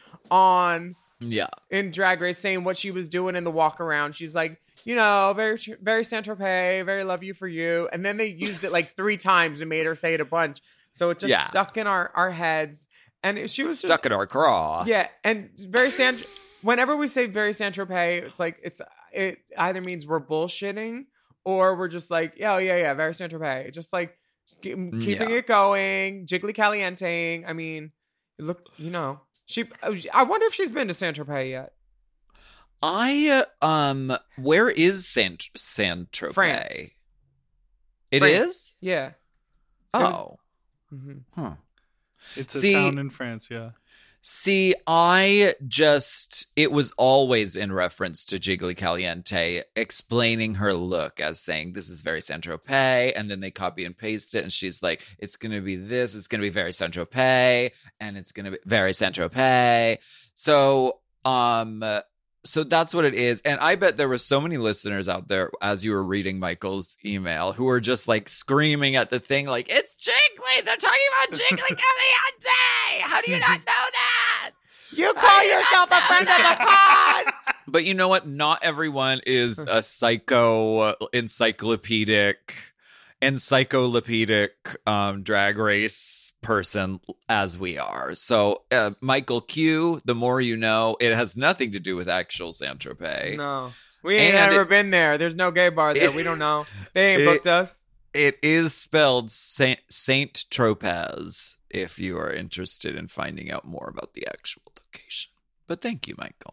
in Drag Race, saying what she was doing in the walk around. She's like, you know, very, very Saint-Tropez, very love you for you. And then they used it like 3 times and made her say it a bunch. So it just stuck in our heads. And she was stuck in our craw. Yeah. And very whenever we say very Saint-Tropez, it's like, it either means we're bullshitting or we're just like, yeah, very Saint-Tropez. Just like keeping it going, Jiggly Calienteing. I mean, look, you know, I wonder if she's been to Saint-Tropez yet. Where is Saint-Tropez? France. It is? Yeah. Oh. Huh. It's a town in France, yeah. See, it was always in reference to Jiggly Caliente explaining her look as saying, this is very Saint-Tropez, and then they copy and paste it, and she's like, it's going to be this, it's going to be very Saint-Tropez, and it's going to be very Saint-Tropez. So that's what it is. And I bet there were so many listeners out there as you were reading Michael's email who were just like screaming at the thing like, it's Jiggly! They're talking about Jiggly Caliente! How do you not know that? You call yourself a friend of the pod! But you know what? Not everyone is a encyclopedic Drag Race person as we are. So Michael Q, the more you know, it has nothing to do with actual Saint-Tropez. No, we ain't ever been there. There's no gay bar there. We don't know. They ain't booked us. It is spelled Saint-Tropez if you are interested in finding out more about the actual location. But thank you, Michael.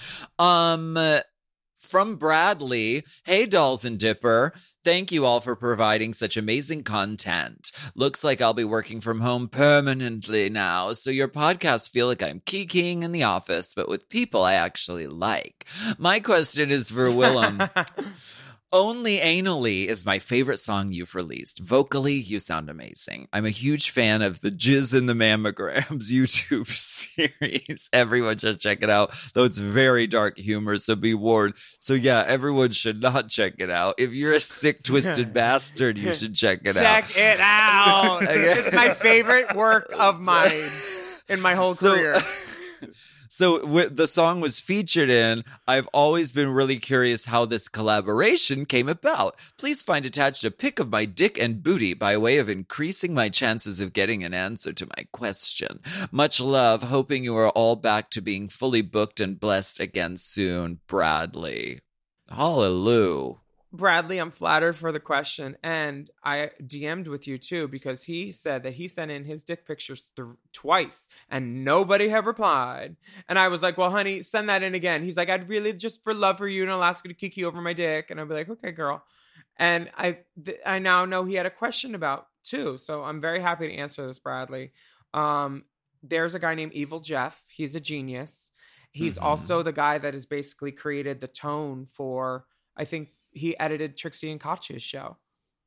From Bradley, hey Dolls and Dipper, thank you all for providing such amazing content. Looks like I'll be working from home permanently now, so your podcasts feel like I'm kikiing in the office, but with people I actually like. My question is for Willem. Only Anally is my favorite song you've released. Vocally, you sound amazing. I'm a huge fan of the Jizz in the Mammograms YouTube series. Everyone should check it out, though it's very dark humor, so be warned. So yeah, everyone should not check it out. If you're a sick, twisted bastard, you should check it out. Check it out. It's my favorite work of mine in my whole career. So the song was featured in. I've always been really curious how this collaboration came about. Please find attached a pic of my dick and booty by way of increasing my chances of getting an answer to my question. Much love. Hoping you are all back to being fully booked and blessed again soon. Bradley. Hallelujah. Bradley, I'm flattered for the question. And I DM'd with you too, because he said that he sent in his dick pictures twice and nobody have replied. And I was like, well, honey, send that in again. He's like, I'd really just for love for you and I'll ask you to kiki over my dick. And I'd be like, okay, girl. And I now know he had a question about too. So I'm very happy to answer this, Bradley. There's a guy named Evil Jeff. He's a genius. He's also the guy that has basically created the tone for, I think, he edited Trixie and Katya's show.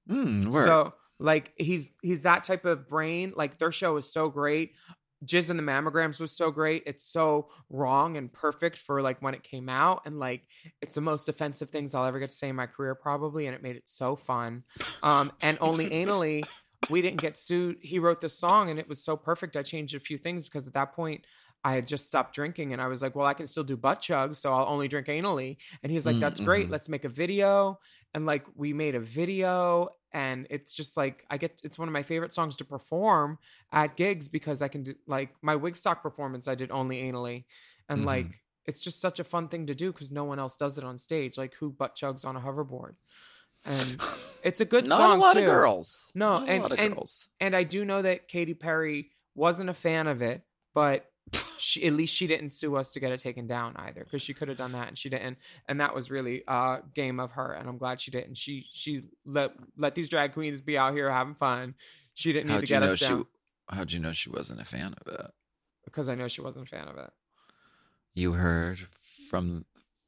So like he's that type of brain. Like their show is so great. Jizz and the Mammograms was so great. It's so wrong and perfect for like when it came out. And like it's the most offensive things I'll ever get to say in my career probably. And it made it so fun. And Only Anally, we didn't get sued. He wrote the song and it was so perfect. I changed a few things because at that point I had just stopped drinking and I was like, well, I can still do butt chugs, so I'll only drink anally. And he's like, that's great. Let's make a video. And like we made a video and it's just like it's one of my favorite songs to perform at gigs because I can do like my Wigstock performance I did Only Anally. And like it's just such a fun thing to do because no one else does it on stage. Like who butt chugs on a hoverboard? And it's a good song too. Not a lot of girls. No, Not a lot of girls. And I do know that Katy Perry wasn't a fan of it, but at least she didn't sue us to get it taken down either, because she could have done that and she didn't. And that was really game of her, and I'm glad she didn't. She let these drag queens be out here having fun. She didn't need to get us down. How'd you know she wasn't a fan of it? Because I know she wasn't a fan of it. You heard from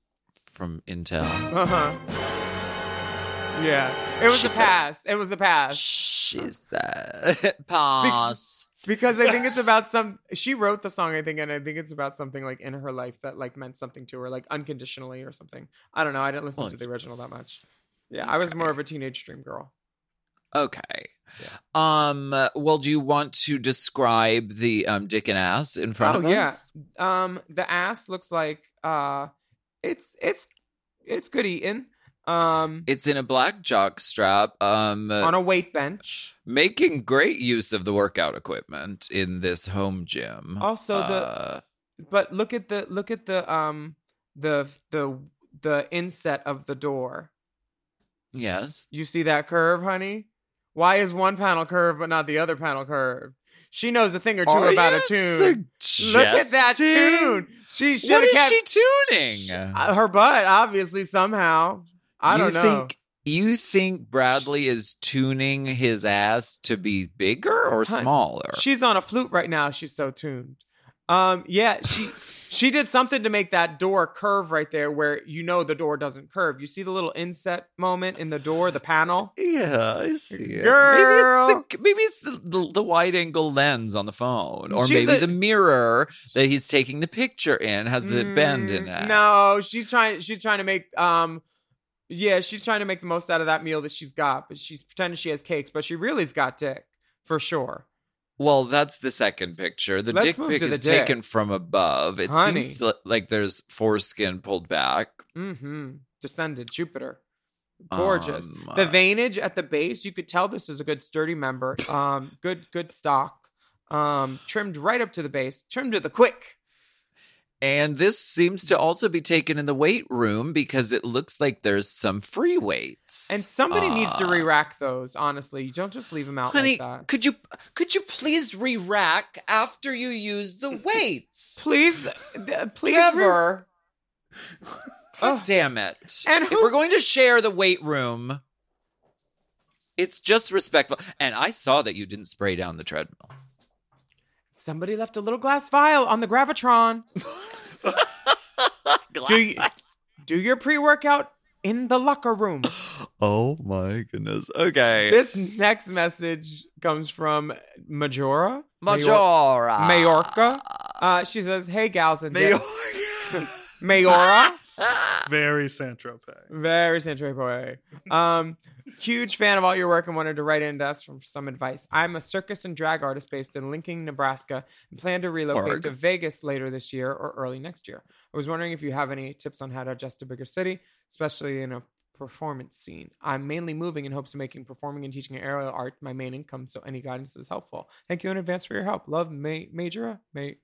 Intel. Yeah, it was a pass. It was a pass. She said pass. Because I think it's about she wrote the song, I think, and I think it's about something like in her life that like meant something to her, like unconditionally or something. I don't know. I didn't listen to the original that much. Yeah, okay. I was more of a Teenage Dream girl. Okay. Yeah. Well, do you want to describe the dick and ass in front of us? Yeah. The ass looks like it's good eating. It's in a black jock strap on a weight bench, making great use of the workout equipment in this home gym. Also but look at the inset of the door. Yes. You see that curve, honey? Why is one panel curved but not the other panel curved? She knows a thing or two about a tune. Look at that tune. What is she tuning? Her butt, obviously, somehow. I don't know. You think Bradley is tuning his ass to be bigger or smaller? She's on a flute right now. She's so tuned. Yeah, she did something to make that door curve right there where the door doesn't curve. You see the little inset moment in the door, the panel? Yeah, I see it. Girl. Maybe it's the wide angle lens on the phone. Or maybe the mirror that he's taking the picture in has a bend in it. No, she's trying to make she's trying to make the most out of that meal that she's got, but she's pretending she has cakes, but she really's got dick, for sure. Well, that's the second picture. The dick pic is taken from above. It seems like there's foreskin pulled back. Descended Jupiter. Gorgeous. The veinage at the base, you could tell this is a good sturdy member. Good stock. Trimmed right up to the base. Trimmed to the quick. And this seems to also be taken in the weight room because it looks like there's some free weights. And somebody needs to re-rack those, honestly. You don't just leave them out like that. Could you please re-rack after you use the weights? Please. Trevor. God damn it. And if we're going to share the weight room, it's just respectful. And I saw that you didn't spray down the treadmill. Somebody left a little glass vial on the Gravitron. Do your pre-workout in the locker room. Oh my goodness. Okay. This next message comes from Majora. Majorca. She says, hey, gals and Mayora. Very Saint-Tropez. Very Saint-Tropez. Huge fan of all your work and wanted to write in to us for some advice. I'm a circus and drag artist based in Lincoln, Nebraska, and plan to relocate to Vegas later this year or early next year. I was wondering if you have any tips on how to adjust to a bigger city, especially in a performance scene. I'm mainly moving in hopes of making performing and teaching aerial art my main income, so any guidance is helpful. Thank you in advance for your help. Love, Majora.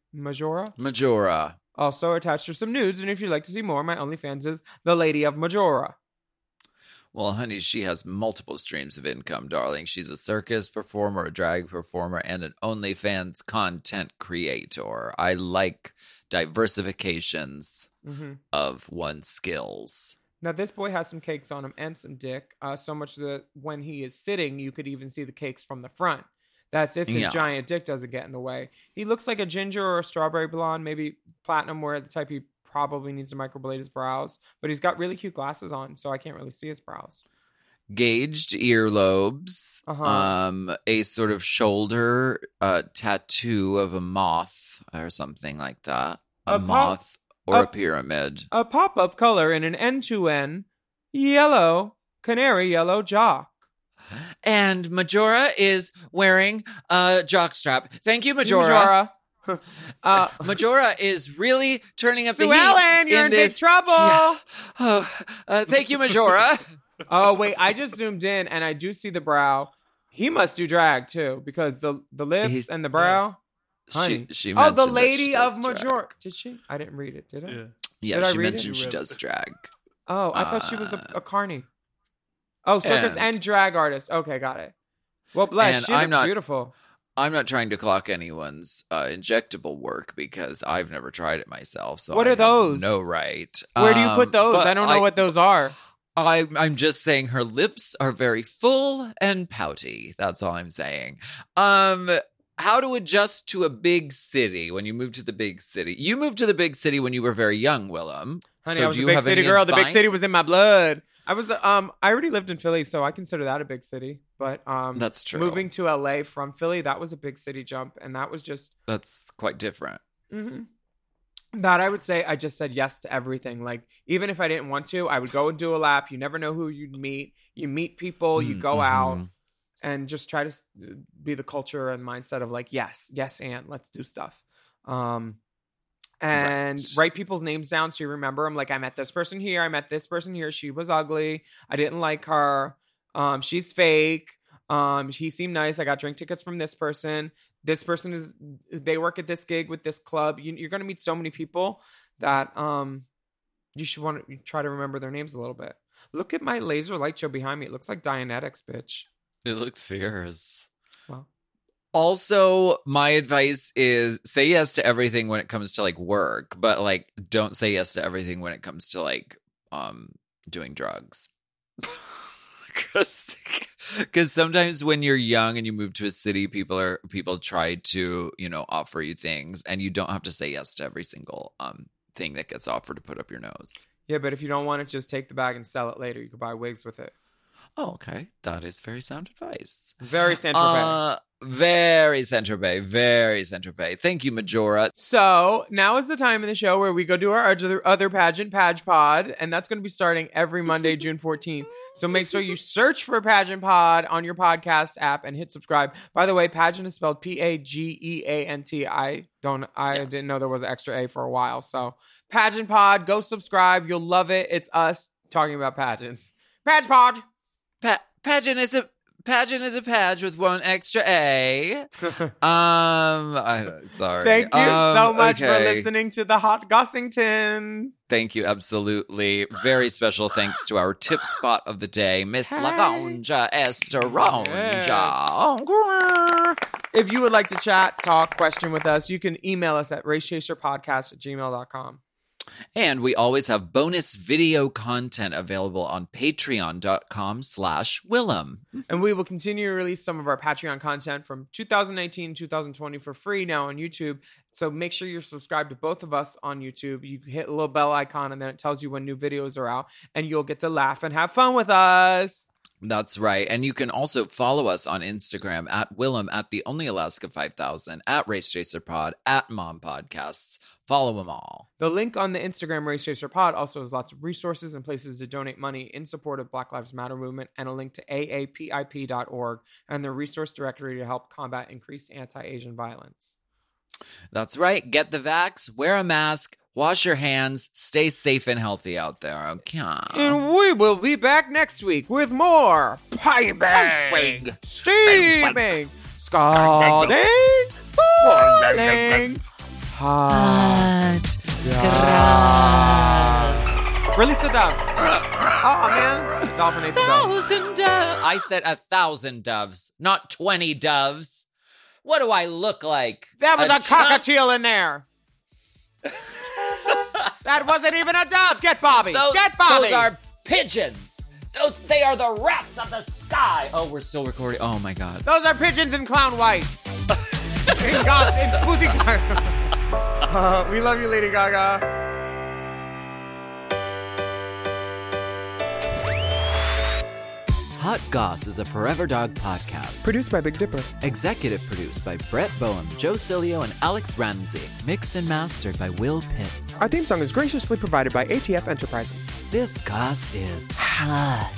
Also attached are some nudes, and if you'd like to see more, my OnlyFans is The Lady of Majora. Well, honey, she has multiple streams of income, darling. She's a circus performer, a drag performer, and an OnlyFans content creator. I like diversifications of one's skills. Now, this boy has some cakes on him and some dick, so much that when he is sitting, you could even see the cakes from the front. That's if his giant dick doesn't get in the way. He looks like a ginger or a strawberry blonde, maybe platinum, where the type he probably needs to microblade his brows. But he's got really cute glasses on, so I can't really see his brows. Gauged earlobes, a sort of shoulder tattoo of a moth or something like that. A moth or a pyramid. A pop of color in an end-to-end yellow, canary yellow jock. And Majora is wearing a jockstrap. Thank you, Majora. Majora is really turning up the heat. Ellen, you're in big trouble. Yeah. Thank you, Majora. Oh, wait, I just zoomed in and I do see the brow. He must do drag too, because the lips and the brow. Honey. She the Lady of Majora. Did she? I didn't read it, did I? Yeah, she mentioned she does drag. Oh, I thought she was a carny. Oh, circus and drag artist. Okay, got it. Well, bless. She looks beautiful. I'm not trying to clock anyone's injectable work because I've never tried it myself. So what are those? No right. Where do you put those? I don't know what those are. I'm just saying her lips are very full and pouty. That's all I'm saying. How to adjust to a big city when you move to the big city. You moved to the big city when you were very young, Willem. Honey, I was a big city girl. The big city was in my blood. I was I already lived in Philly, so I consider that a big city. But that's true. Moving to LA from Philly, that was a big city jump, and that was just that's quite different. That I would say I just said yes to everything. Like, even if I didn't want to, I would go and do a lap. You never know who you'd meet. You meet people, you go out. And just try to be the culture and mindset of like, yes, and let's do stuff. And write people's names down so you remember them. Like, I met this person here. I met this person here. She was ugly. I didn't like her. She's fake. He seemed nice. I got drink tickets from this person. This person they work at this gig with this club. You're going to meet so many people that you should want to try to remember their names a little bit. Look at my laser light show behind me. It looks like Dianetics, bitch. It looks fierce. Well, also, my advice is say yes to everything when it comes to like work, but like don't say yes to everything when it comes to like doing drugs. Because sometimes when you're young and you move to a city, people try to offer you things, and you don't have to say yes to every single thing that gets offered to put up your nose. Yeah, but if you don't want it, just take the bag and sell it later. You could buy wigs with it. Oh, okay. That is very sound advice. Very Saint-Tropez. Very Saint-Tropez. Very Saint-Tropez. Thank you, Majora. So now is the time in the show where we go do our other pageant, Page Pod, and that's going to be starting every Monday, June 14th. So make sure you search for Pageant Pod on your podcast app and hit subscribe. By the way, pageant is spelled Pageant. I didn't know there was an extra A for a while. So Pageant Pod, go subscribe. You'll love it. It's us talking about pageants. Page Pod. Pageant is a page with one extra A. Sorry. Thank you so much for listening to the Hot Gossingtons. Thank you, absolutely. Very special thanks to our tip spot of the day, Miss Lagonja Esteronja. If you would like to chat, talk, question with us, you can email us at racechaserpodcast@gmail.com. And we always have bonus video content available on patreon.com/Willem. And we will continue to release some of our Patreon content from 2019, 2020 for free now on YouTube. So make sure you're subscribed to both of us on YouTube. You hit a little bell icon and then it tells you when new videos are out. And you'll get to laugh and have fun with us. That's right. And you can also follow us on Instagram at Willem, at The Only Alaska 5000, at Race Chaser Pod, at Mom Podcasts. Follow them all. The link on the Instagram Race Chaser Pod also has lots of resources and places to donate money in support of Black Lives Matter movement, and a link to aapip.org and the resource directory to help combat increased anti-Asian violence. That's right. Get the vax, wear a mask, wash your hands, stay safe and healthy out there, okay? And we will be back next week with more piping, steaming, scalding, boiling, hot grass. Release the doves. Oh, man. Dolphin ate the doves. 1,000 doves. I said 1,000 doves, not 20 doves. What do I look like? That was a cockatiel in there. That wasn't even a dove. Get Bobby. Get Bobby. Those are pigeons. They are the rats of the sky. Oh, we're still recording. Oh, my God. Those are pigeons in clown white. in Smoothie Gaga. We love you, Lady Gaga. Hot Goss is a Forever Dog podcast. Produced by Big Dipper. Executive produced by Brett Boehm, Joe Cilio, and Alex Ramsey. Mixed and mastered by Will Pitts. Our theme song is graciously provided by ATF Enterprises. This Goss is hot.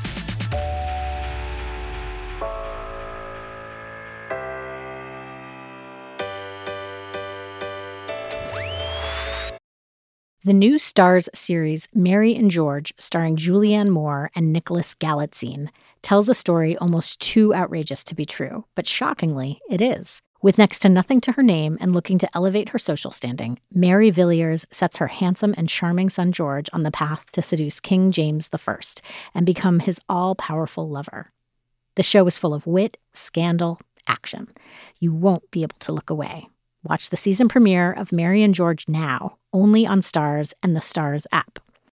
The new Starz series Mary and George, starring Julianne Moore and Nicholas Galitzine, tells a story almost too outrageous to be true, but shockingly, it is. With next to nothing to her name and looking to elevate her social standing, Mary Villiers sets her handsome and charming son George on the path to seduce King James I and become his all-powerful lover. The show is full of wit, scandal, action. You won't be able to look away. Watch the season premiere of Mary and George now, only on Starz and the Starz app.